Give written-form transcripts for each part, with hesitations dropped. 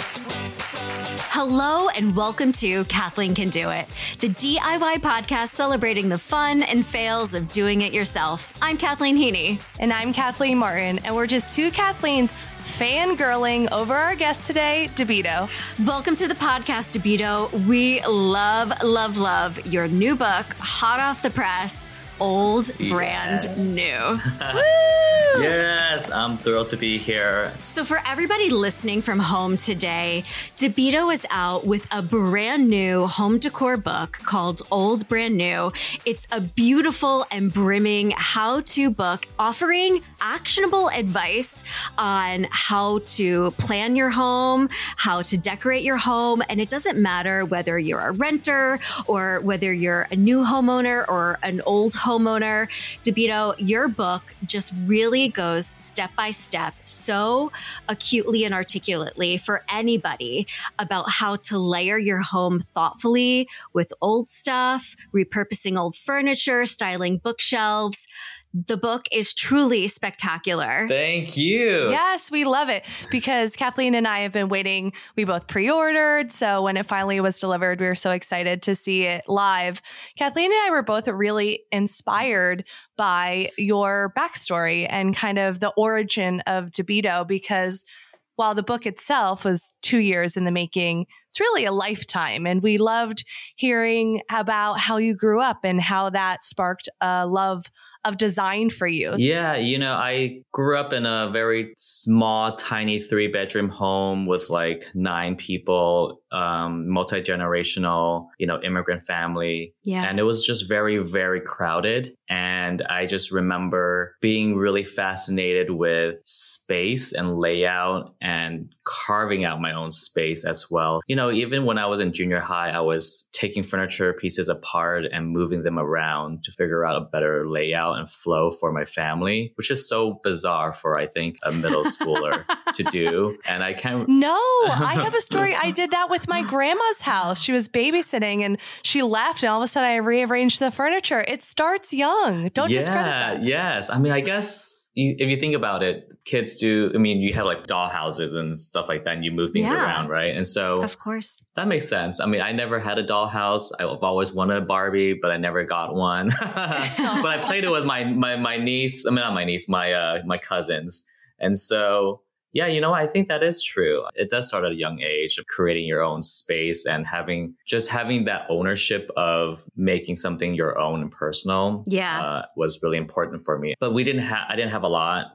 Hello and welcome to Kathleen Can Do It, the DIY podcast celebrating the fun and fails of doing it yourself. I'm Kathleen Heaney. And I'm Kathleen Martin, and we're just two Kathleens fangirling over our guest today, DeBito. Welcome to the podcast, DeBito. We love your new book, hot off the press, old, brand new. Yes, I'm thrilled to be here. So for everybody listening from home today, DeBito is out with a brand new home decor book called Old Brand New. It's a beautiful and brimming how-to book offering actionable advice on how to plan your home, how to decorate your home. And it doesn't matter whether you're a renter or whether you're a new homeowner or an old homeowner. DeBito, your book just really goes step by step so acutely and articulately for anybody about how to layer your home thoughtfully with old stuff, repurposing old furniture, styling bookshelves. The book is truly spectacular. Thank you. Yes, we love it because Kathleen and I have been waiting. We both pre-ordered. So when it finally was delivered, we were so excited to see it live. Kathleen and I were both really inspired by your backstory and kind of the origin of DeBito, because while the book itself was 2 years in the making, it's really a lifetime. And we loved hearing about how you grew up and how that sparked a love of design for you. Yeah, I grew up in a very small, tiny 3-bedroom home with like 9 people, multi-generational, immigrant family. Yeah. And it was just very, very crowded. And I just remember being really fascinated with space and layout and carving out my own space as well. Even when I was in junior high, I was taking furniture pieces apart and moving them around to figure out a better layout and flow for my family, which is so bizarre for, I think, a middle schooler to do. And I can't. No, I have a story. I did that with my grandma's house. She was babysitting and she left, and all of a sudden I rearranged the furniture. It starts young. Don't discredit that. Yes. I mean, I guess if you think about it, kids do. I mean, you have like doll houses and stuff like that, and you move things around, right? And so, of course, that makes sense. I mean, I never had a doll house. I've always wanted a Barbie, but I never got one. But I played it with my niece. I mean, not my niece, my cousins. And so, yeah, I think that is true. It does start at a young age of creating your own space and having that ownership of making something your own and personal. Yeah, was really important for me. But I didn't have a lot.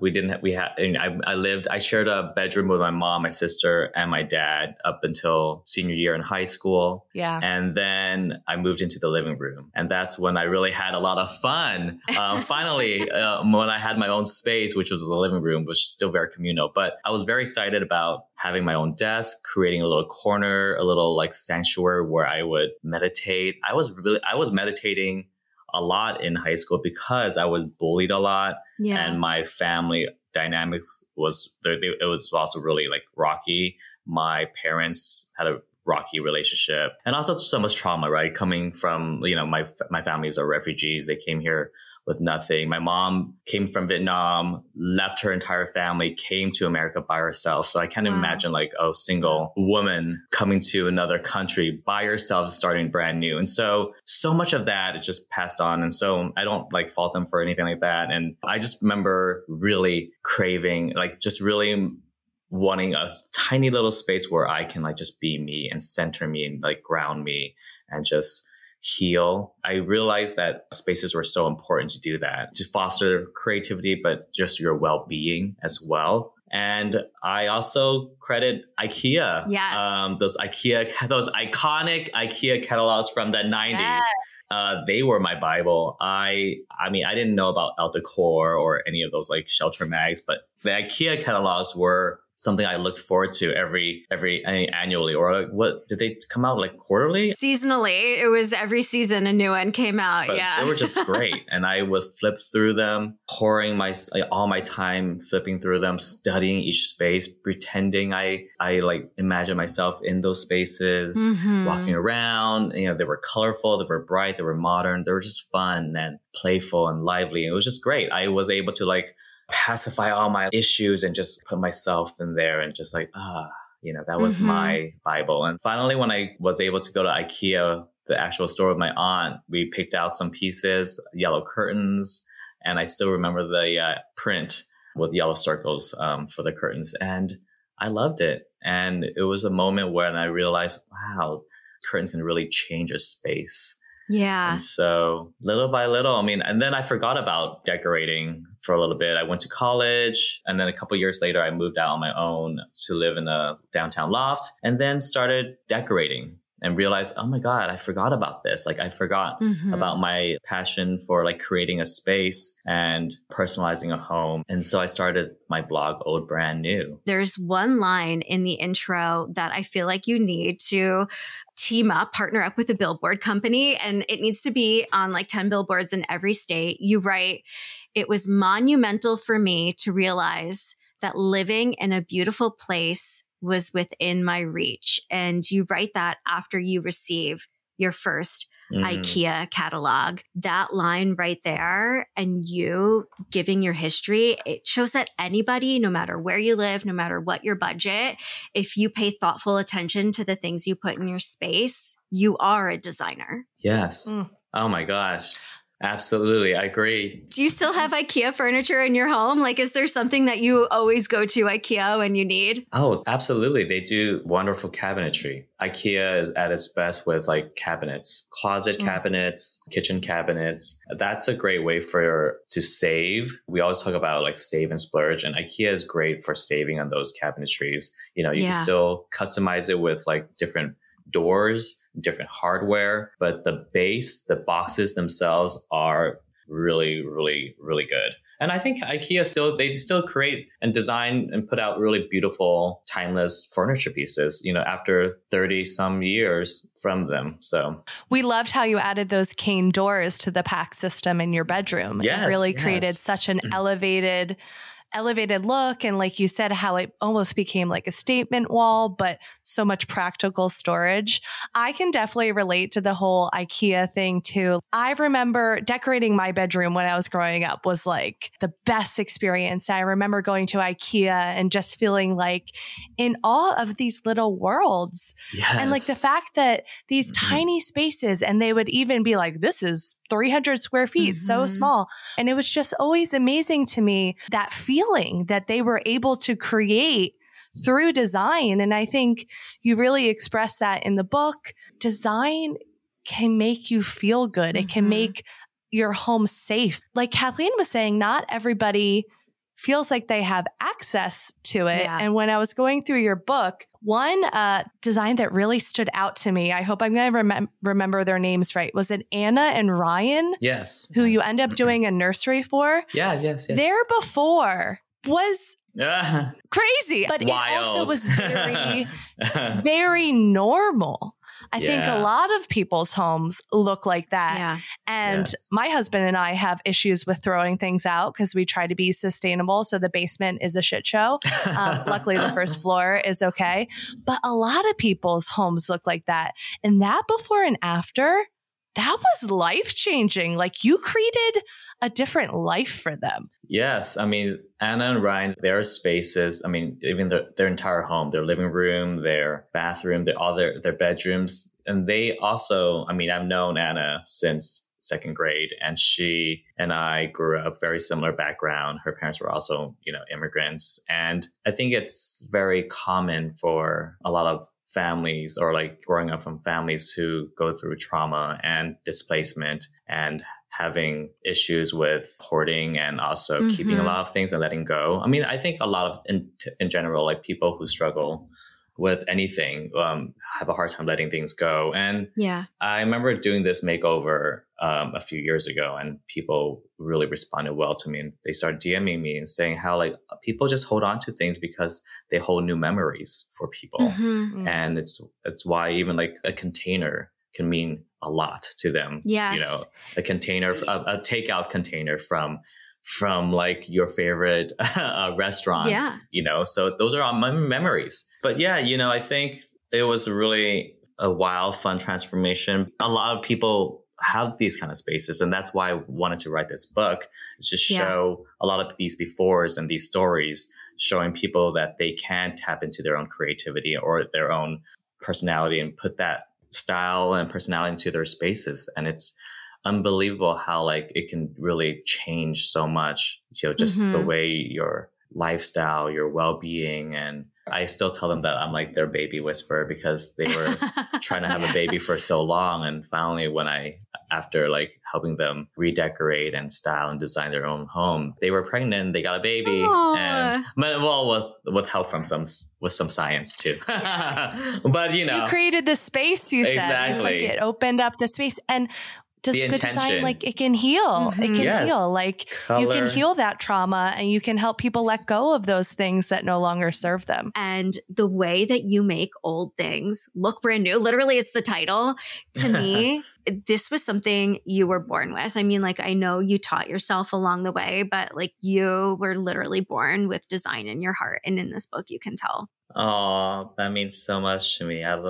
I shared a bedroom with my mom, my sister, and my dad up until senior year in high school. Yeah. And then I moved into the living room. And that's when I really had a lot of fun. Finally, when I had my own space, which was the living room, which is still very communal. But I was very excited about having my own desk, creating a little corner, a little like sanctuary where I would meditate. I was meditating a lot in high school because I was bullied a lot. Yeah. And my family dynamics it was also really like rocky. My parents had a rocky relationship and also so much trauma, right? Coming from, my families are refugees. They came here with nothing. My mom came from Vietnam, left her entire family, came to America by herself. So I can't imagine like a single woman coming to another country by herself, starting brand new. And so much of that is just passed on. And so I don't like fault them for anything like that. And I just remember really craving, like just really wanting a tiny little space where I can like just be me and center me and like ground me and just heal. I realized that spaces were so important to do that, to foster creativity, but just your well-being as well. And I also credit IKEA. Yes. Those iconic IKEA catalogs from the 90s. Yes. They were my Bible. I mean, I didn't know about Elle Decor or any of those like shelter mags, but the IKEA catalogs were something I looked forward to every annually, or what did they come out like quarterly? Seasonally. It was every season a new one came out. But yeah. They were just great. And I would flip through them, pouring all my time flipping through them, studying each space, pretending I like imagine myself in those spaces, walking around. They were colorful, they were bright, they were modern, they were just fun and playful and lively. It was just great. I was able to like pacify all my issues and just put myself in there and just like, That was my Bible. And finally, when I was able to go to IKEA, the actual store with my aunt, we picked out some pieces, yellow curtains, and I still remember the print with yellow circles for the curtains. And I loved it. And it was a moment when I realized, wow, curtains can really change a space. Yeah. And so little by little, and then I forgot about decorating for a little bit. I went to college, and then a couple of years later, I moved out on my own to live in a downtown loft, and then started decorating and realized, oh my God, I forgot about this. Like I forgot about my passion for like creating a space and personalizing a home. And so I started my blog, Old Brand New. There's one line in the intro that I feel like you need to partner up with a billboard company, and it needs to be on like 10 billboards in every state. You write, "It was monumental for me to realize that living in a beautiful place was within my reach." And you write that after you receive your first IKEA catalog. That line right there, and you giving your history, it shows that anybody, no matter where you live, no matter what your budget, if you pay thoughtful attention to the things you put in your space, you are a designer. Yes. Oh my gosh. Absolutely. I agree. Do you still have IKEA furniture in your home? Like, is there something that you always go to IKEA when you need? Oh, absolutely. They do wonderful cabinetry. IKEA is at its best with like cabinets, closet cabinets, kitchen cabinets. That's a great way to save. We always talk about like save and splurge, and IKEA is great for saving on those cabinetries. You can still customize it with like different doors, different hardware, but the boxes themselves are really, really, really good. And I think IKEA they still create and design and put out really beautiful, timeless furniture pieces, after 30 some years from them. So we loved how you added those cane doors to the PAX system in your bedroom. Yes, it really created such an elevated look. And like you said, how it almost became like a statement wall, but so much practical storage. I can definitely relate to the whole IKEA thing too. I remember decorating my bedroom when I was growing up was like the best experience. I remember going to IKEA and just feeling like in awe of these little worlds. Yes. And like the fact that these tiny spaces, and they would even be like, this is 300 square feet, so small. And it was just always amazing to me, that feeling that they were able to create through design. And I think you really express that in the book. Design can make you feel good. It can make your home safe. Like Kathleen was saying, not everybody feels like they have access to it. Yeah. And when I was going through your book, one design that really stood out to me, I hope I'm going to remember their names right. Was it Anna and Ryan? Yes. Who you end up doing a nursery for? Yeah, yes. Their before was crazy, but wild. It also was very, very normal. I think a lot of people's homes look like that. Yeah. And my husband and I have issues with throwing things out because we try to be sustainable. So the basement is a shit show. Luckily, the first floor is okay. But a lot of people's homes look like that. And that before and after, that was life-changing. Like you created a different life for them. Yes. Anna and Ryan, their spaces, even their entire home, their living room, their bathroom, all their bedrooms. And they also, I've known Anna since second grade, and she and I grew up very similar background. Her parents were also, immigrants. And I think it's very common for a lot of families, or like growing up from families who go through trauma and displacement and having issues with hoarding and also keeping a lot of things and letting go. I think a lot of, in general, like people who struggle with anything have a hard time letting things go. And I remember doing this makeover a few years ago, and people really responded well to me, and they started DMing me and saying how like people just hold on to things because they hold new memories for people. And it's why even like a container can mean a lot to them. Yes. A container, a takeout container from like your favorite restaurant. So those are all my memories. But I think it was really a wild, fun transformation. A lot of people have these kind of spaces, and that's why I wanted to write this book, is to show a lot of these befores and these stories, showing people that they can tap into their own creativity or their own personality and put that style and personality into their spaces. And it's unbelievable how like it can really change so much, just the way your lifestyle, your well-being. And I still tell them that I'm like their baby whisperer because they were trying to have a baby for so long. And finally, after like helping them redecorate and style and design their own home, they were pregnant, they got a baby. Aww. And with help from some science too. But you created the space, you said. Exactly. It's like it opened up the space. And does the good design, intention. like it can heal. It can heal. Like you can heal that trauma and you can help people let go of those things that no longer serve them. And the way that you make old things look brand new, literally it's the title. To me, this was something you were born with. I mean, like, I know you taught yourself along the way, but like you were literally born with design in your heart. And in this book, you can tell. Oh, that means so much to me. And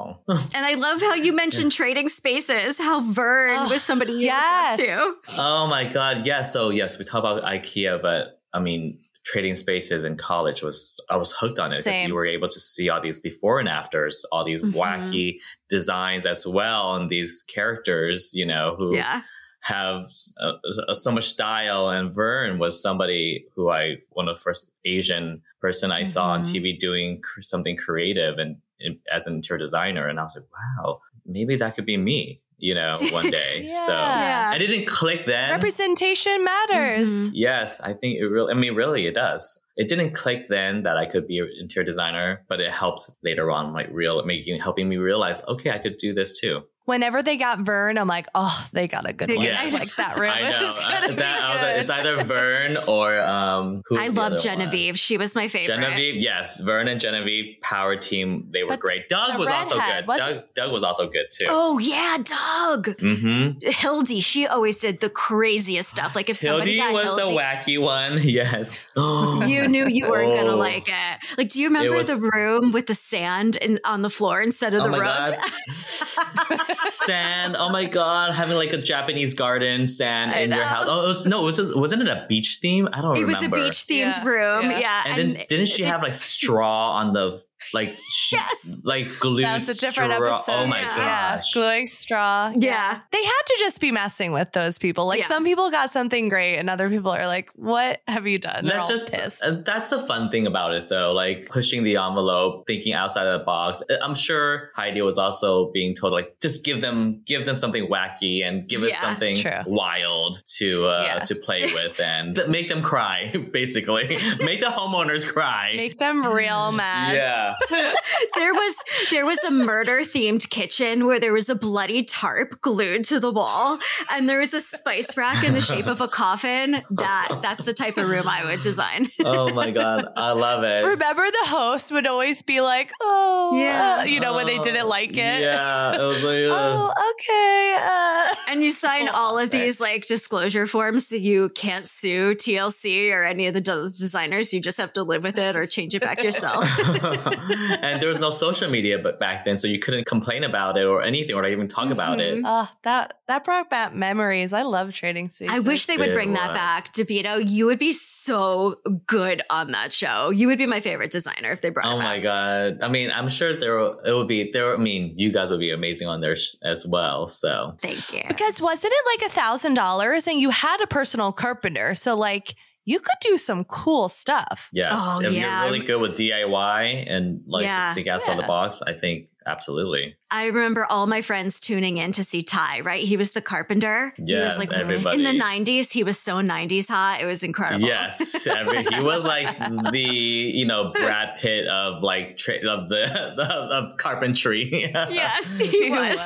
I love how you mentioned trading spaces, how Vern was somebody you looked up to. Oh my God. Yes. So yes, we talk about IKEA, but I mean, trading spaces in college I was hooked on it because you were able to see all these before and afters, all these wacky designs as well. And these characters, who have so much style. And Vern was somebody who one of the first Asian person I saw on TV doing something creative and as an interior designer. And I was like, wow, maybe that could be me, one day. So I didn't click then. Representation matters. Yes, I think really it does. It didn't click then that I could be an interior designer, but it helped later on, like helping me realize, okay, I could do this too. Whenever they got Vern, I'm like, oh, they got a good one. Yes. Like that room. I know. It's either Vern or I love Genevieve. She was my favorite. Genevieve, yes. Vern and Genevieve, power team. They were great. Doug was also good. Doug was also good too. Oh yeah, Doug. Hildy, she always did the craziest stuff. Like if somebody Hildy was the wacky one. Yes. You knew you weren't gonna like it. Like, do you remember the room with the sand on the floor instead of the rug? Sand. Oh my God. Having like a Japanese garden, sand in your house. Wasn't it a beach theme? I don't remember. It was a beach themed room. Yeah. And then didn't she have like straw on the like glued That's a different straw. episode. Oh my gosh. Gluing straw. Yeah. They had to just be messing with those people. Like some people got something great and other people are like, what have you done? They're all pissed. That's the fun thing about it though. Like pushing the envelope, thinking outside of the box. I'm sure Heidi was also being told like, just give them something wacky and give us something wild to play with and make them cry, basically. Make the homeowners cry. Make them real mad. Yeah. There was a murder themed kitchen where there was a bloody tarp glued to the wall and there was a spice rack in the shape of a coffin. That's the type of room I would design. Oh my God. I love it. Remember the host would always be like, when they didn't like it. Yeah. It was like, okay. And you sign all of these like disclosure forms so you can't sue TLC or any of the designers. You just have to live with it or change it back yourself. And there was no social media back then, so you couldn't complain about it or anything or even talk about it. That brought back memories. I love trading spaces. I wish they would bring that back. DeVito, you would be so good on that show. You would be my favorite designer if they brought it back. Oh my God. I mean, I'm sure you guys would be amazing on there as well. So thank you. Because wasn't it like $1,000 and you had a personal carpenter? So like, you could do some cool stuff. Yes. If you're really good with DIY and just think outside the box, I think absolutely. I remember all my friends tuning in to see Ty, right? He was the carpenter. Yes, he was everybody. In the 90s, he was so 90s hot. It was incredible. Yes. He was like the, Brad Pitt of like of carpentry. Yes, he was.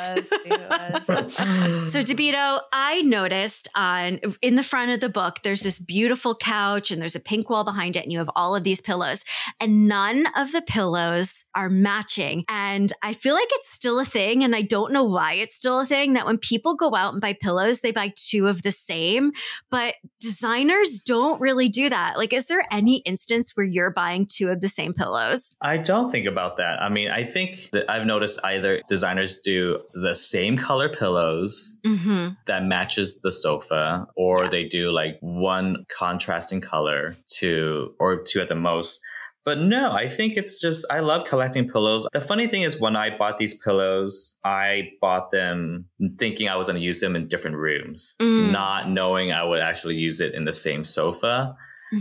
So DeVito, I noticed in the front of the book, there's this beautiful couch and there's a pink wall behind it and you have all of these pillows and none of the pillows are matching. And I I feel like it's still a thing, and I don't know why it's still a thing, that when people go out and buy pillows, they buy two of the same, but designers don't really do that. Like, is there any instance where you're buying two of the same pillows? I don't think about that. I mean, I think that I've noticed either designers do the same color pillows that matches the sofa, or they do like one contrasting color or two at the most. But no, I think it's just, I love collecting pillows. The funny thing is, when I bought these pillows, I bought them thinking I was going to use them in different rooms, not knowing I would actually use it in the same sofa.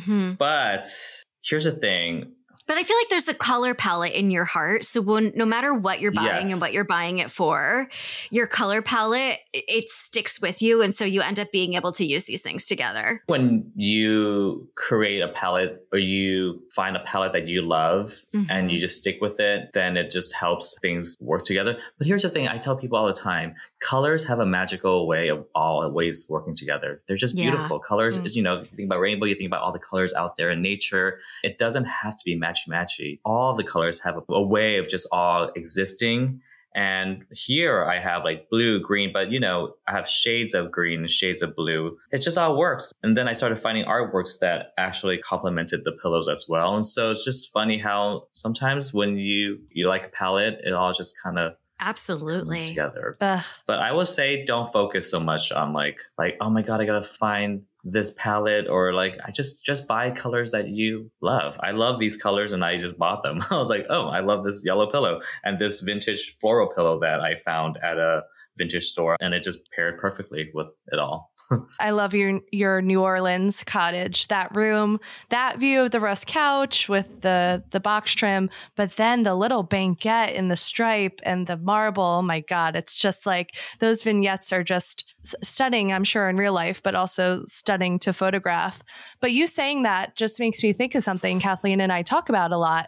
But here's the thing. But I feel like there's a color palette in your heart. So no matter what you're buying and what you're buying it for, your color palette, it sticks with you. And so you end up being able to use these things together. When you create a palette, or you find a palette that you love and you just stick with it, then it just helps things work together. But here's the thing. I tell people all the time, colors have a magical way of always working together. They're just beautiful. Colors, you think about rainbow, you think about all the colors out there in nature. It doesn't have to be matchy. All the colors have a way of just all existing. And here I have like blue, green, but I have shades of green and shades of blue. It just all works. And then I started finding artworks that actually complemented the pillows as well. And so it's just funny how sometimes when you like a palette, it all just kind of absolutely comes together. But I would say don't focus so much on like, oh my God, I gotta find this palette, or like, I just buy colors that you love. I love these colors and I just bought them. I was like, oh, I love this yellow pillow and this vintage floral pillow that I found at a vintage store, and it just paired perfectly with it all. I love your New Orleans cottage, that room, that view of the rust couch with the box trim, but then the little banquette in the stripe and the marble. Oh my God. It's just like, those vignettes are just stunning, I'm sure, in real life, but also stunning to photograph. But you saying that just makes me think of something Kathleen and I talk about a lot.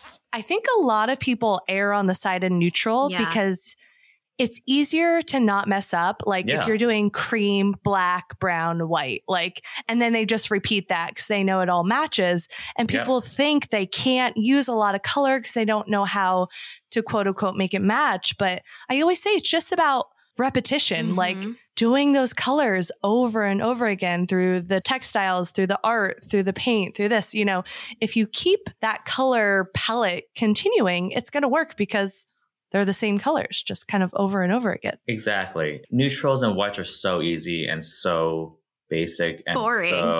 I think a lot of people err on the side of neutral because it's easier to not mess up. Like if you're doing cream, black, brown, white, and then they just repeat that because they know it all matches. And people think they can't use a lot of color because they don't know how to quote unquote make it match. But I always say it's just about repetition, like doing those colors over and over again through the textiles, through the art, through the paint, through this. If you keep that color palette continuing, it's going to work because they're the same colors, just kind of over and over again. Exactly. Neutrals and whites are so easy and so basic and boring. So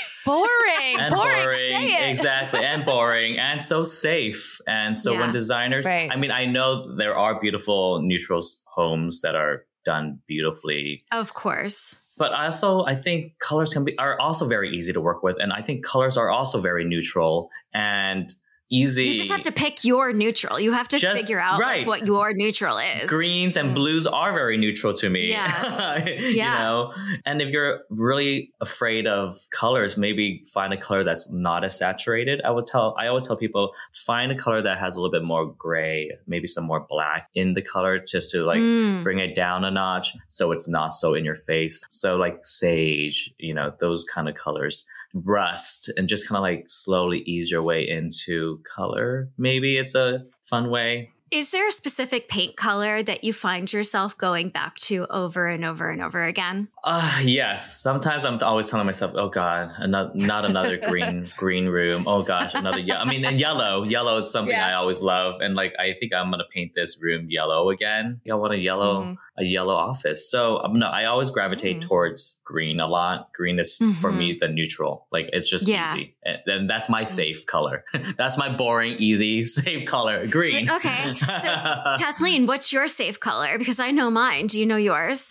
boring. And boring. Say it. Exactly. And boring and so safe. And so when designers, I mean, I know there are beautiful neutrals homes that are done beautifully. Of course. But I think colors are also very easy to work with. And I think colors are also very neutral and easy. You just have to pick your neutral. You have to figure out what your neutral is. Greens and blues are very neutral to me. Yeah. And if you're really afraid of colors, maybe find a color that's not as saturated. I always tell people, find a color that has a little bit more gray, maybe some more black in the color, just to bring it down a notch so it's not so in your face. So like sage, those kind of colors. Rust, and just kind of slowly ease your way into color. Maybe it's a fun way. Is there a specific paint color that you find yourself going back to over and over and over again? Yes. Sometimes I'm always telling myself, oh God, not another green room. Oh gosh, another yellow. I mean, and yellow is something I always love. And I think I'm going to paint this room yellow again. I want a yellow office. So I always gravitate towards green a lot. Green is for me the neutral. It's just easy. And that's my safe color. That's my boring, easy, safe color. Green. Okay. So Kathleen, what's your safe color? Because I know mine. Do you know yours?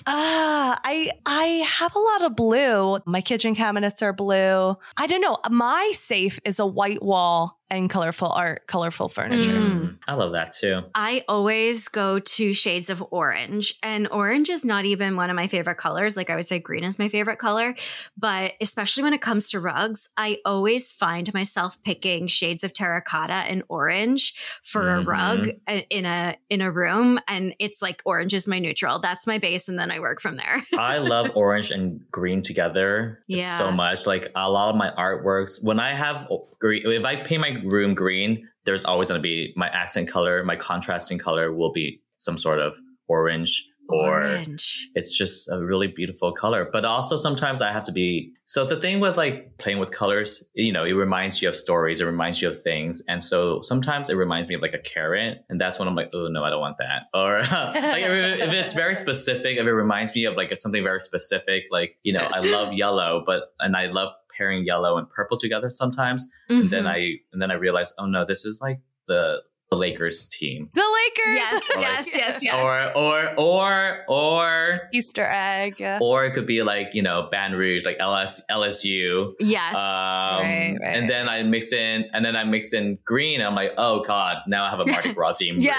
I have a lot of blue. My kitchen cabinets are blue. I don't know. My safe is a white wall and colorful art, colorful furniture. I love that too. I always go to shades of orange, and orange is not even one of my favorite colors. I would say green is my favorite color, but especially when it comes to rugs, I always find myself picking shades of terracotta and orange for a rug in a room. And it's orange is my neutral. That's my base. And then I work from there. I love orange and green together so much. A lot of my artworks, when I have green, if I paint my my room green, there's always going to be my accent color, my contrasting color will be some sort of orange. Or it's just a really beautiful color. But also sometimes I have to be, so the thing with like playing with colors, it reminds you of stories, it reminds you of things. And so sometimes it reminds me of like a carrot. And that's when I'm like, oh no, I don't want that. Or like if it's very specific, if it reminds me of like something very specific, like, I love yellow, and I love pairing yellow and purple together sometimes. And then I realize, oh no, this is like the Lakers team. The Lakers. Yes. Or Easter egg. Or it could be like, Baton Rouge, like LSU. Yes. Right. And then I mix in green. And I'm like, oh God, now I have a Mardi Gras theme. Yeah.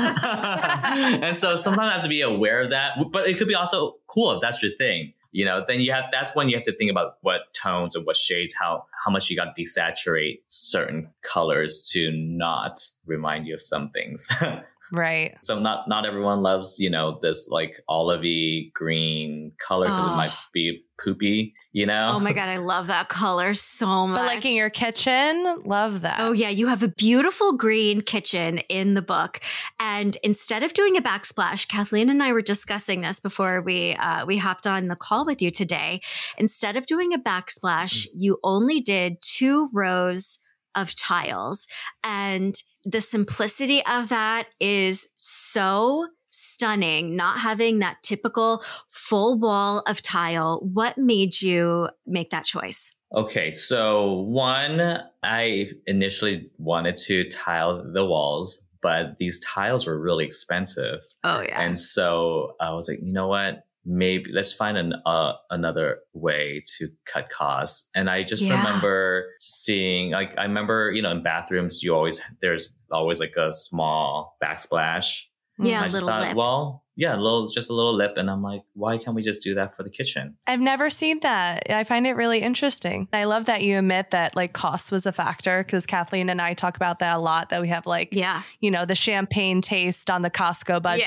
And so sometimes I have to be aware of that, but it could be also cool if that's your thing. Then that's when you have to think about what tones and what shades, how much you got to desaturate certain colors to not remind you of some things. Right. So not everyone loves, this like olivey green color because it might be poopy, Oh my God, I love that color so much. But like in your kitchen, love that. Oh yeah, you have a beautiful green kitchen in the book. And instead of doing a backsplash, Kathleen and I were discussing this before we hopped on the call with you today. Instead of doing a backsplash, you only did 2 rows of tiles. And the simplicity of that is so stunning, not having that typical full wall of tile. What made you make that choice? Okay, so one, I initially wanted to tile the walls, but these tiles were really expensive. Oh yeah. And so I was like, you know what? Maybe let's find another way to cut costs. And I just remember seeing, like, I remember, in bathrooms, there's always like a small backsplash. Yeah, a little lip. Well, yeah, just a little lip. And I'm like, why can't we just do that for the kitchen? I've never seen that. I find it really interesting. I love that you admit that like cost was a factor, because Kathleen and I talk about that a lot, that we have like, the champagne taste on the Costco budget.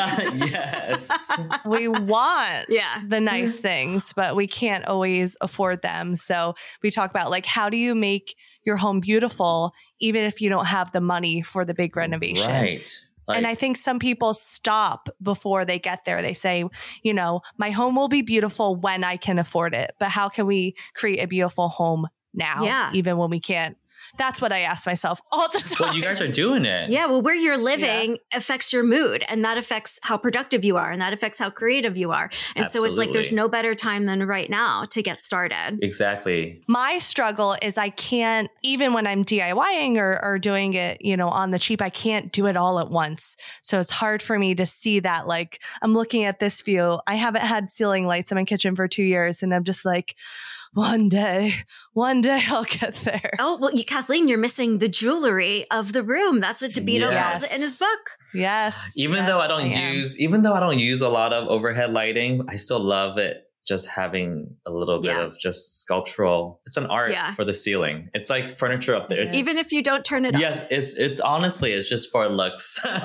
Yes. We want the nice things, but we can't always afford them. So we talk about like, how do you make your home beautiful, even if you don't have the money for the big renovation? Right. And I think some people stop before they get there. They say, my home will be beautiful when I can afford it. But how can we create a beautiful home now, even when we can't? That's what I ask myself all the time. Well, you guys are doing it. Yeah. Well, where you're living affects your mood, and that affects how productive you are, and that affects how creative you are. And so it's like, there's no better time than right now to get started. Exactly. My struggle is I can't, even when I'm DIYing or doing it, on the cheap, I can't do it all at once. So it's hard for me to see that. Like, I'm looking at this view. I haven't had ceiling lights in my kitchen for 2 years. And I'm just like, one day I'll get there. Oh, well, Kathleen, you're missing the jewelry of the room. That's what DeVito calls it in his book. Yes. Even though I don't use a lot of overhead lighting, I still love it. Just having a little bit of just sculptural. It's an art for the ceiling. It's like furniture up there. Even if you don't turn it on. Yes, it's honestly, it's just for looks. No,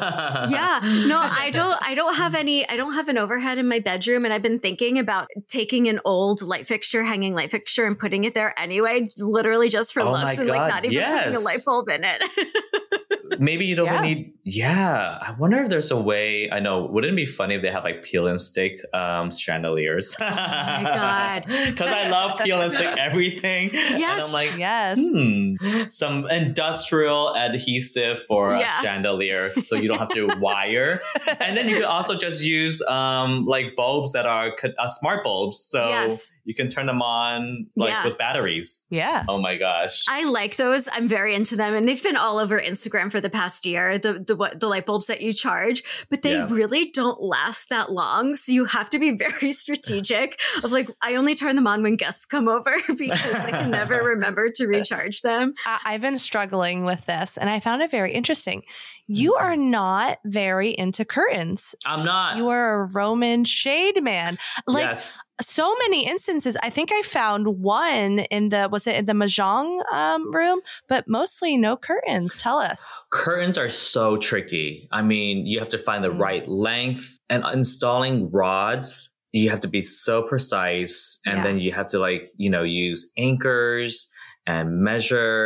I don't have an overhead in my bedroom, and I've been thinking about taking an old hanging light fixture and putting it there anyway, literally just for looks, and like not even putting a light bulb in it. Maybe you don't need. Yeah, I wonder if there's a way. I know. Wouldn't it be funny if they have like peel and stick chandeliers? Oh my God. Because I love peel and stick everything. Yes. And I'm like, some industrial adhesive for a chandelier, so you don't have to wire. And then you could also just use like bulbs that are smart bulbs, so you can turn them on with batteries. Yeah. Oh my gosh. I like those. I'm very into them, and they've been all over Instagram for the past year. The light bulbs that you charge, but they really don't last that long. So you have to be very strategic. Of like, I only turn them on when guests come over because I can never remember to recharge them. I've been struggling with this, and I found it very interesting. You are not very into curtains. I'm not. You are a Roman shade man. Like so many instances. I think I found one in the Mahjong room, but mostly no curtains. Tell us. Curtains are so tricky. I mean, you have to find the right length, and installing rods, you have to be so precise. And then you have to use anchors and measure.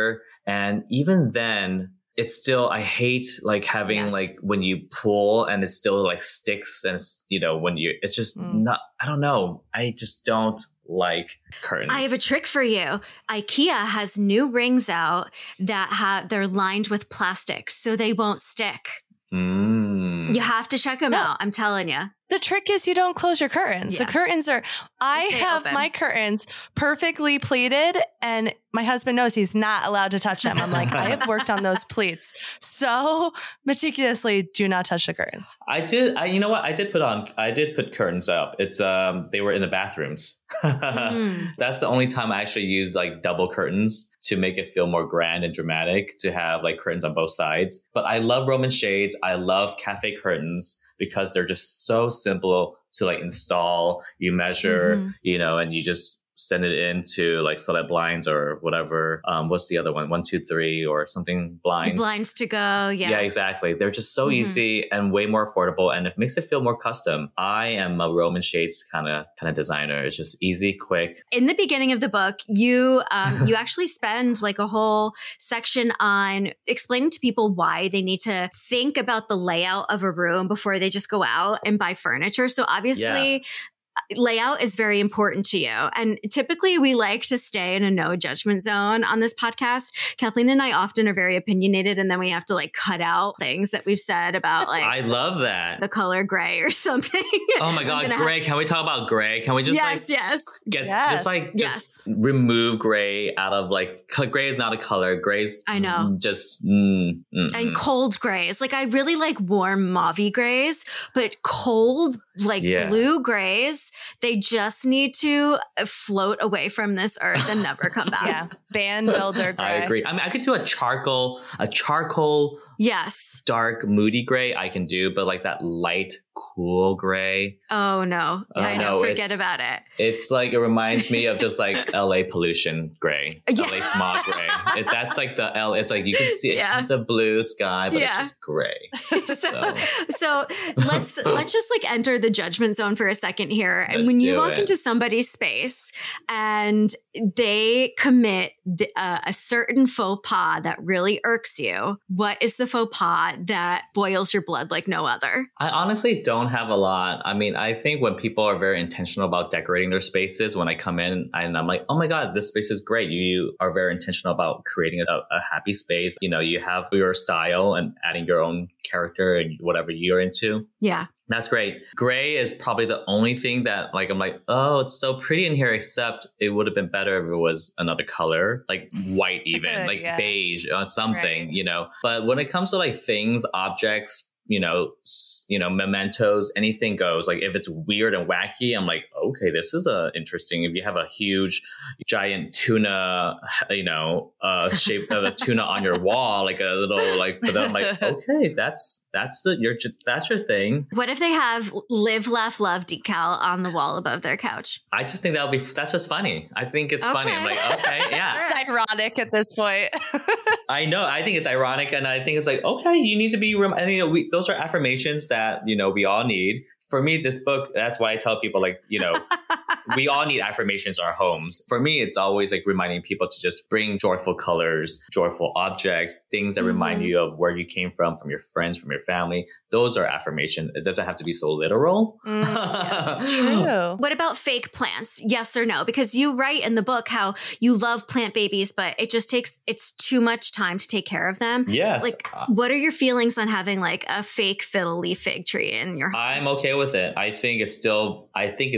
And even then, it's still, I hate like having like when you pull and it still like sticks and it's just not, I don't know. I just don't like curtains. I have a trick for you. IKEA has new rings out that they're lined with plastic so they won't stick. You have to check them out. I'm telling you. The trick is you don't close your curtains. Yeah. The curtains are, I have open. My curtains perfectly pleated and my husband knows he's not allowed to touch them. I'm like, I have worked on those pleats so meticulously. Do not touch the curtains. You know what? I did put curtains up. It's, they were in the bathrooms. That's the only time I actually used like double curtains to make it feel more grand and dramatic, to have like curtains on both sides. But I love Roman shades. I love cafe curtains, because they're just so simple to like install. You measure, and you just send it into like Select Blinds or whatever. What's the other one? 123 or something blinds. Blinds to go. Yeah. Yeah, exactly. They're just so easy and way more affordable, and it makes it feel more custom. I am a Roman shades kind of designer. It's just easy, quick. In the beginning of the book, you actually spend like a whole section on explaining to people why they need to think about the layout of a room before they just go out and buy furniture. So obviously, layout is very important to you. And typically we like to stay in a no judgment zone on this podcast. Kathleen and I often are very opinionated, and then we have to like cut out things that we've said about like, I love that, the color gray or something. Oh my God, gray. Can we talk about gray? Can we just remove gray out of like, gray is not a color. Gray's I know. Just and cold grays. Like I really like warm mauvey grays, but cold like blue grays, they just need to float away from this earth and never come back. Band builder gray. I agree. I mean, I could do a charcoal yes, dark moody gray I can do, but like that light cool gray. Oh no. I know. Forget about it. It's like, it reminds me of just like LA pollution gray, LA smog gray. That's like it's like you can see it, the blue sky, but it's just gray. So let's just like enter the judgment zone for a second here. And when you walk into somebody's space and they commit a certain faux pas that really irks you, what is the faux pas that boils your blood like no other? I honestly don't have a lot. I mean, I think when people are very intentional about decorating their spaces, when I come in and I'm like, oh my God, this space is great. You are very intentional about creating a happy space. You have your style and adding your own character and whatever you're into. Yeah. That's great. Gray is probably the only thing that like, I'm like, oh, it's so pretty in here, except it would have been better if it was another color, like white, even like beige or something, But when it comes to like things, objects, mementos, anything goes. Like if it's weird and wacky, I'm like, okay, this is interesting. If you have a huge, giant tuna, shape of a tuna on your wall, like a little, like, but then I'm like, okay, that's your thing. What if they have live, laugh, love decal on the wall above their couch? I just think that's just funny. I think it's funny. I'm like, okay, yeah. It's ironic at this point. I know. I think it's ironic. And I think it's like, okay, you need to be, those are affirmations that, we all need. For me, this book, that's why I tell people like, we all need affirmations in our homes. For me, it's always like reminding people to just bring joyful colors, joyful objects, things that remind you of where you came from your friends, from your family. Those are affirmations. It doesn't have to be so literal. True. What about fake plants? Yes or no? Because you write in the book how you love plant babies, but it's too much time to take care of them. Yes. Like, what are your feelings on having like a fake fiddle leaf fig tree in your home? I'm okay with it. I think it still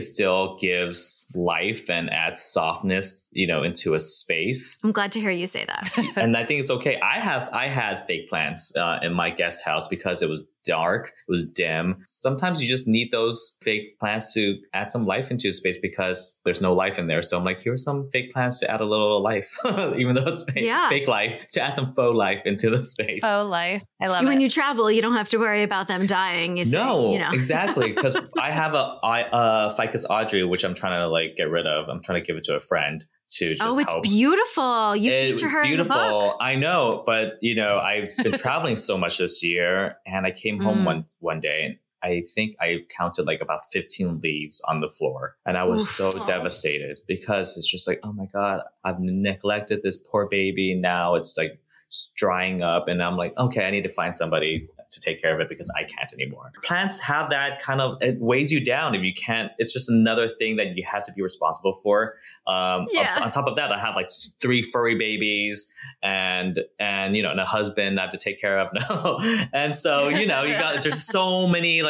gives life and adds softness, into a space. I'm glad to hear you say that. And I think it's okay. I had fake plants in my guest house because it was dark, it was dim. Sometimes you just need those fake plants to add some life into a space because there's no life in there. So I'm like, here's some fake plants to add a little life, even though it's fake life, to add some faux life into the space. Faux life. I love it. When you travel, you don't have to worry about them dying. Exactly. Because I have a Ficus Audrey, which I'm trying to like get rid of. I'm trying to give it to a friend to just help. It's beautiful. You feature her in the book. I know, but I've been traveling so much this year, and I came home one day, I think I counted like about 15 leaves on the floor. And I was so devastated because it's just like, oh my God, I've neglected this poor baby. Now it's like drying up. And I'm like, okay, I need to find somebody to take care of it because I can't anymore. Plants have that kind of, it weighs you down if you can't. It's just another thing that you have to be responsible for. On top of that, I have like 3 furry babies and you know, and a husband I have to take care of now. And so, you know, you got just so many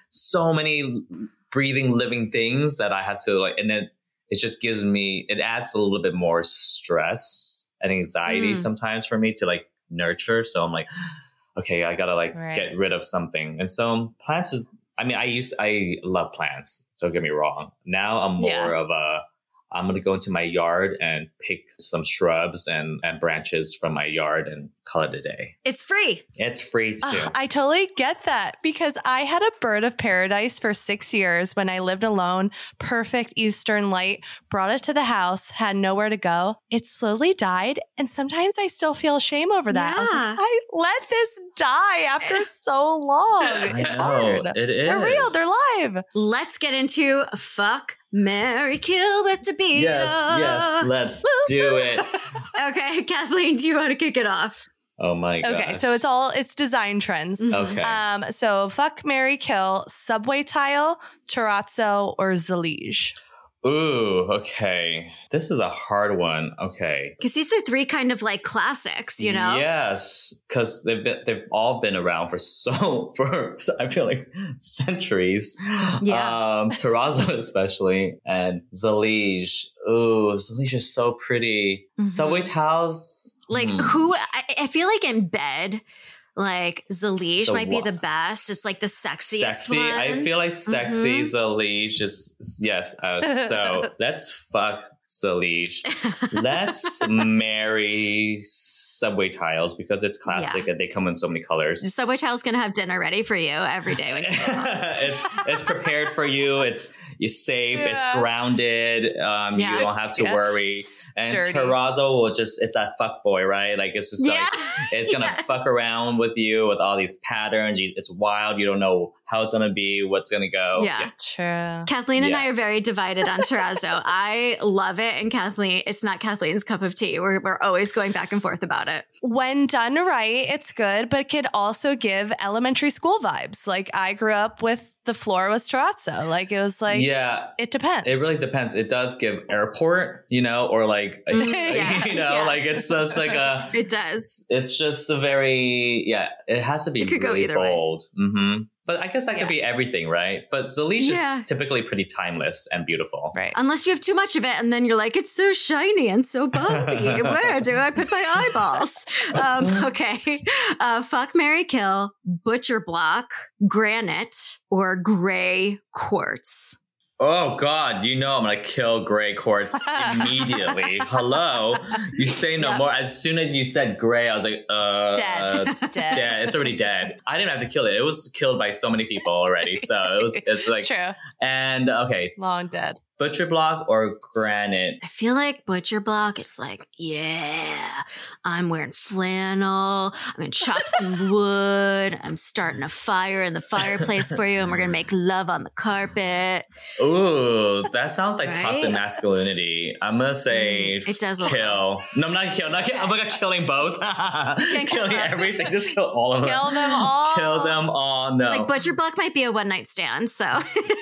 breathing, living things that I have to like, and then it just gives me, it adds a little bit more stress and anxiety sometimes for me to like nurture. So I'm like, okay, I gotta like get rid of something. And so plants is, I mean, I love plants. Don't get me wrong. Now I'm more of I'm going to go into my yard and pick some shrubs and branches from my yard and call it a day. It's free. It's free too. I totally get that because I had a bird of paradise for 6 years when I lived alone. Perfect Eastern light, brought it to the house, had nowhere to go. It slowly died. And sometimes I still feel shame over that. I was like, I let this die after so long. It's hard. It is. They're real. They're live. Let's get into fuck, marry, kill with DeBito. Yes. Let's do it. Okay, Kathleen, do you want to kick it off? Oh my god. Okay, so it's design trends. Okay. So fuck, marry, kill, subway tile, terrazzo, or Zalige. Ooh, okay. This is a hard one. Okay. Because these are 3 kind of like classics, you know? Yes, because they've all been around for I feel like centuries. Yeah. Terrazzo especially, and Zalige. Ooh, Zalige is so pretty. Subway tiles. Like I feel like in bed, like Zalige might be the best. It's like the sexiest one. I feel like sexy Zalige is, yes. So let's fuck Zalige. Let's marry subway tiles because it's classic and they come in so many colors. Subway tile's going to have dinner ready for you every day. When you it's prepared for you. It's safe. It's grounded. You don't have to worry. And terrazzo will it's that fuck boy, right? Like it's just like it's gonna fuck around with you with all these patterns. It's wild. You don't know how it's gonna be, what's gonna go. Yeah, true. Kathleen and I are very divided on terrazzo. I love it, and Kathleen, it's not Kathleen's cup of tea. We're always going back and forth about it. When done right, it's good, but it could also give elementary school vibes. Like I grew up with the floor was terrazzo. Like it was like, it depends. It really depends. It does give airport, you know, or like, like it's just like it does. It's just a very, it has to be really bold. But I guess that could be everything, right? But Zalige is typically pretty timeless and beautiful. Right. Unless you have too much of it and then you're like, it's so shiny and so bumpy. Where do I put my eyeballs? Okay. Fuck, marry, kill, butcher block, granite, or gray quartz. Oh God, you know I'm gonna kill gray quartz immediately. Hello, you say no more. As soon as you said gray, I was like, dead. It's already dead. I didn't have to kill it. It was killed by so many people already. So it's like true. And long dead. Butcher block or granite? I feel like butcher block, it's like, I'm wearing flannel. I'm going to chop some wood. I'm starting a fire in the fireplace for you. And we're going to make love on the carpet. Ooh, that sounds like toxic masculinity. I'm going to say it does kill. No, I'm not kill. I'm going to killing both. Killing everything. Just kill all of them. Kill them all. Kill them all. No. Like butcher block might be a one night stand. So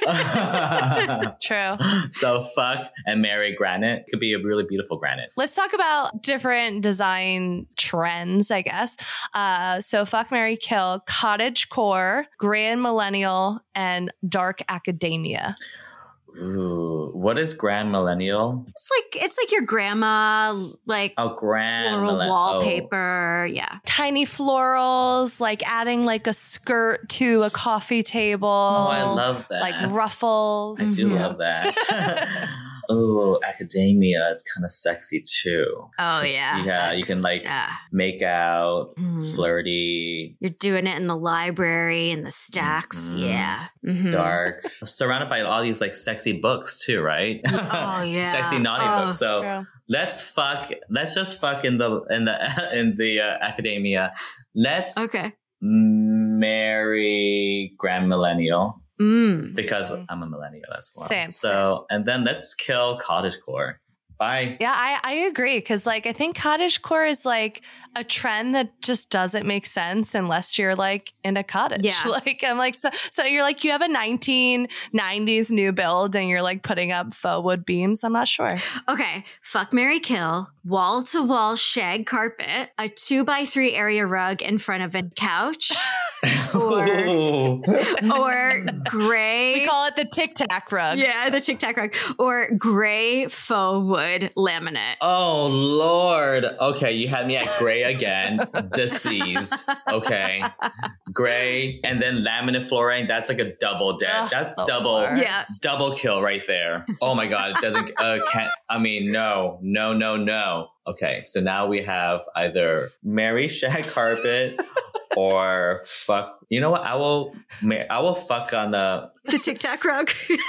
true. So fuck and marry granite. Could be a really beautiful granite. Let's talk about different design trends, I guess. So fuck, marry, kill, cottage core, grand millennial, and dark academia. Ooh, what is grand millennial? It's like your grandma, like floral wallpaper. Yeah. Tiny florals, like adding like a skirt to a coffee table. Oh, I love that. Like ruffles. I do love that. Oh, academia is kind of sexy too. Oh, yeah. Yeah, you can make out, flirty. You're doing it in the library, in the stacks. Yeah. Dark. Surrounded by all these like sexy books too, right? Oh, yeah. Sexy naughty books. So true. let's just fuck in the academia. Let's marry Grand Millennial because I'm a millennial as well. Same. And then let's kill cottagecore. Bye. Yeah, I agree. Because like, I think cottagecore is like a trend that just doesn't make sense unless you're like in a cottage. Yeah. Like, I'm like, so you're like, you have a 1990s new build and you're like putting up faux wood beams. I'm not sure. Okay. Fuck, marry, kill. Wall to wall shag carpet. A 2x3 area rug in front of a couch. or gray. We call it the Tic Tac rug. Yeah, the Tic Tac rug. Or gray faux wood laminate. Oh, Lord. Okay, you had me at gray again. Deceased. Okay. Gray and then laminate flooring. That's like a double dead. That's double kill right there. Oh my God. It doesn't, no. Okay, so now we have either marry shag carpet or fuck. You know what? I will fuck on the Tic Tac rug.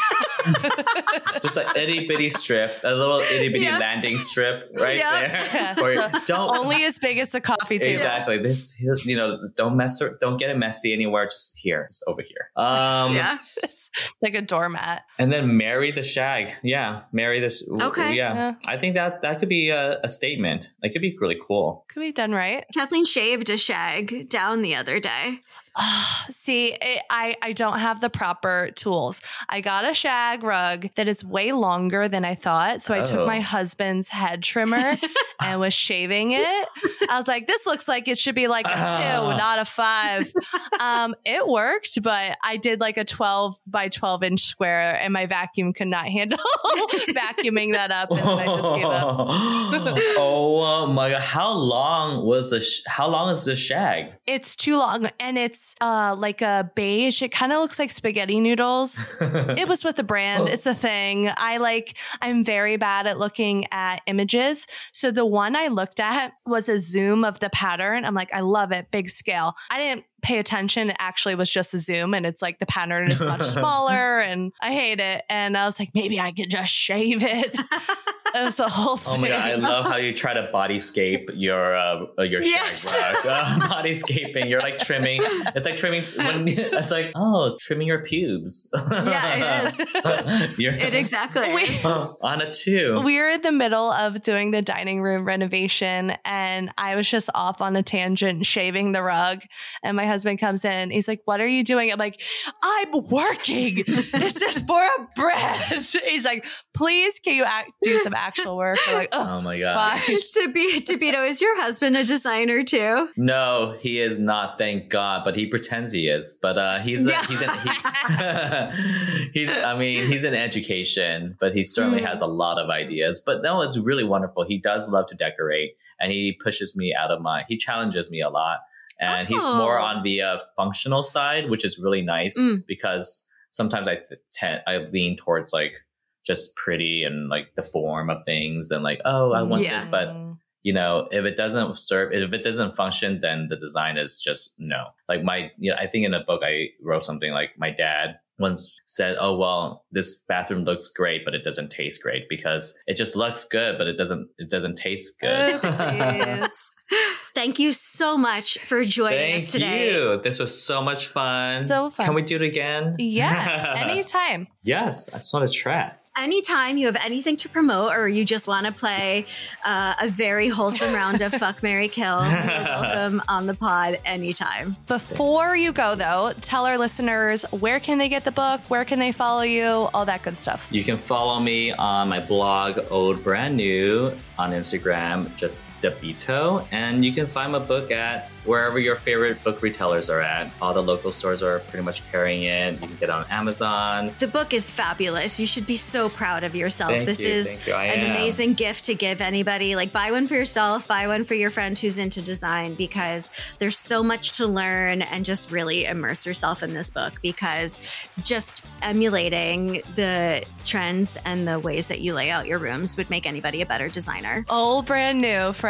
Just an itty bitty strip, a little itty bitty landing strip right there. Yeah. Or don't only as big as the coffee table. Exactly. This, don't get it messy anywhere. Just over here. It's like a doormat. And then marry the shag. Yeah, marry this. Okay. Yeah, I think that could be a statement. That could be really cool. Could be done right. Kathleen shaved a shag down the other day. See, I don't have the proper tools. I got a shag rug that is way longer than I thought. So I took my husband's head trimmer and was shaving it. I was like, this looks like it should be like a 2, not a 5. It worked, but I did like a 12 by 12 inch square and my vacuum could not handle vacuuming that up. And then I just gave up. Oh my God. How long is the shag? It's too long and it's like a beige. It kind of looks like spaghetti noodles. It was with the brand. It's a thing. I'm very bad at looking at images. So the one I looked at was a zoom of the pattern. I'm like, I love it. Big scale. I didn't pay attention. It actually was just a zoom and it's like the pattern is much smaller and I hate it. And I was like, maybe I could just shave it. It was a whole thing. Oh my God, I love how you try to bodyscape your shag rug. Bodyscaping. You're like trimming. It's like trimming. Trimming your pubes. Yeah, it is. It exactly is. On a 2. We were in the middle of doing the dining room renovation and I was just off on a tangent shaving the rug. And my husband comes in. He's like, what are you doing? I'm like, I'm working. This is for a brand. He's like, please, can you do some actual work? I'm like, oh my God. Tepito, is your husband a designer too? No, he is not, thank God, but he pretends he is. But he's in education, but he certainly has a lot of ideas. But no, it's really wonderful. He does love to decorate and he pushes me he challenges me a lot. And he's more on the functional side, which is really nice because sometimes I lean towards like just pretty and like the form of things and like, I want this. But, if it doesn't function, then the design is just no. Like I think in a book I wrote something like my dad once said, oh, well, this bathroom looks great, but it doesn't taste great because it just looks good, but it doesn't taste good. Thank you so much for joining us today. Thank you. This was so much fun. So fun. Can we do it again? Yeah, anytime. Yes, I just want to chat. Anytime you have anything to promote or you just want to play a very wholesome round of Fuck, Marry, Kill, you're welcome on the pod anytime. Before you go, though, tell our listeners, where can they get the book? Where can they follow you? All that good stuff. You can follow me on my blog, Old Brand New, on Instagram, just Depito. And you can find my book at wherever your favorite book retailers are at. All the local stores are pretty much carrying it. You can get it on Amazon. The book is fabulous. You should be so proud of yourself. This is an amazing gift to give anybody. Like, buy one for yourself, buy one for your friend who's into design, because there's so much to learn, and just really immerse yourself in this book, because just emulating the trends and the ways that you lay out your rooms would make anybody a better designer. Old Brand New for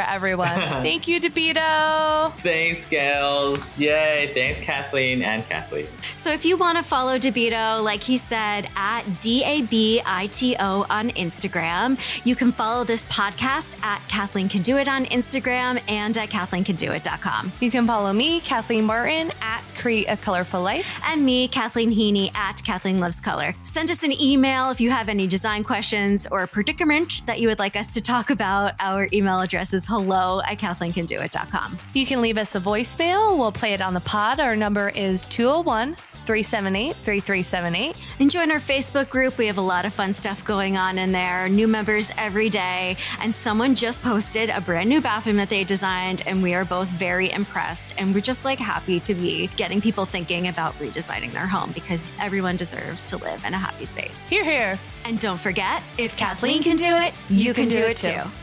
everyone. Thank you, DeBito. Thanks, gals. Yay. Thanks, Kathleen and Kathleen. So if you want to follow DeBito, like he said, at DABITO on Instagram, you can follow this podcast at Kathleen Can Do It on Instagram and at KathleenCanDoIt.com. You can follow me, Kathleen Martin, at Create a Colorful Life. And me, Kathleen Heaney, at Kathleen Loves Color. Send us an email if you have any design questions or a predicament that you would like us to talk about. Our email address is hello@KathleenCanDoIt.com. You can leave us a voicemail. We'll play it on the pod. Our number is 201-378-3378. And join our Facebook group. We have a lot of fun stuff going on in there. New members every day. And someone just posted a brand new bathroom that they designed, and we are both very impressed. And we're just like happy to be getting people thinking about redesigning their home, because everyone deserves to live in a happy space. Hear, hear. And don't forget, if Kathleen can do it, you can do it too.